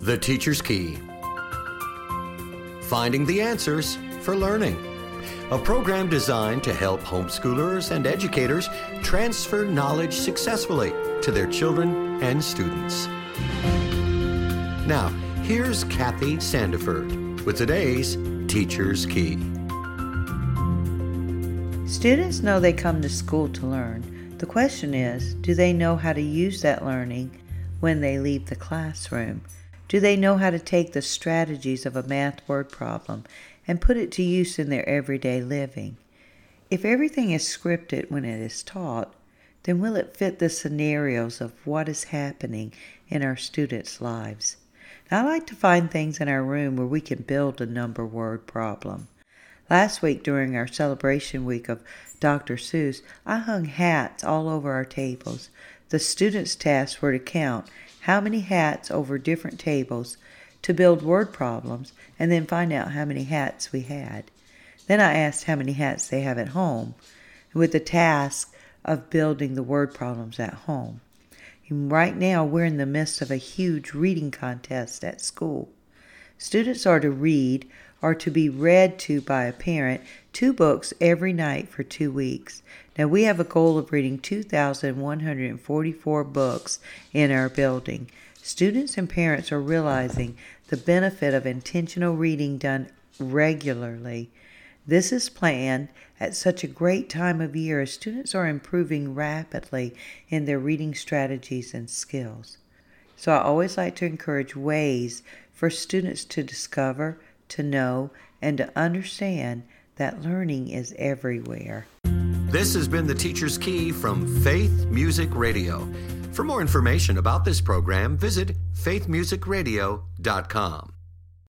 The Teacher's Key. Finding the answers for learning. A program designed to help homeschoolers and educators transfer knowledge successfully to their children and students. Now, here's Kathy Sandiford with today's Teacher's Key. Students know they come to school to learn. The question is, do they know how to use that learning when they leave the classroom? Do they know how to take the strategies of a math word problem and put it to use in their everyday living? If everything is scripted when it is taught, then will it fit the scenarios of what is happening in our students' lives? Now, I like to find things in our room where we can build a number word problem. Last week during our celebration week of Dr. Seuss, I hung hats all over our tables. The students' tasks were to count how many hats over different tables to build word problems and then find out how many hats we had. Then I asked how many hats they have at home with the task of building the word problems at home. And right now we're in the midst of a huge reading contest at school. Students are to read or to be read to by a parent 2 books every night for 2 weeks. Now we have a goal of reading 2,144 books in our building. Students and parents are realizing the benefit of intentional reading done regularly. This is planned at such a great time of year as students are improving rapidly in their reading strategies and skills. So I always like to encourage ways for students to discover, to know, and to understand that learning is everywhere. This has been the Teacher's Key from Faith Music Radio. For more information about this program, visit faithmusicradio.com.